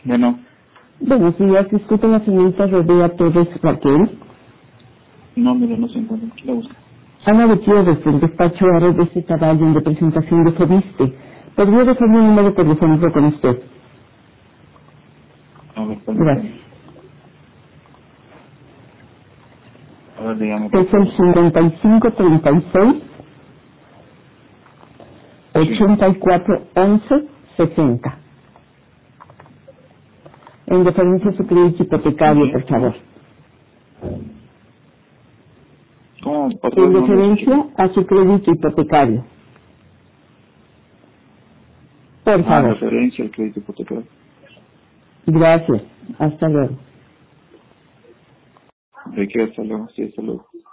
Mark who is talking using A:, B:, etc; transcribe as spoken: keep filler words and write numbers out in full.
A: Bueno,
B: Buenos días, disculpe la señorita Rodea Torres Raquel.
A: no, mire, no se encuentra. ¿Qué le gusta?
B: Ana Gutiérrez, del despacho A R D C Caballo, en representación de Fobiste. ¿Podría dejarme un número telefónico con usted?
A: A ver,
B: Gracias.
A: permítame. A ver, dígame.
B: Es el cincuenta y cinco treinta y seis ochenta y cuatro once sesenta. En referencia a su crédito hipotecario, por favor.
A: ¿Cómo? ¿Otra
B: En
A: vez no lo escuché?
B: referencia a su crédito hipotecario. Por
A: Ah,
B: favor.
A: referencia al crédito hipotecario.
B: Gracias. Hasta luego.
A: ¿De qué? Hasta luego. Sí, hasta luego.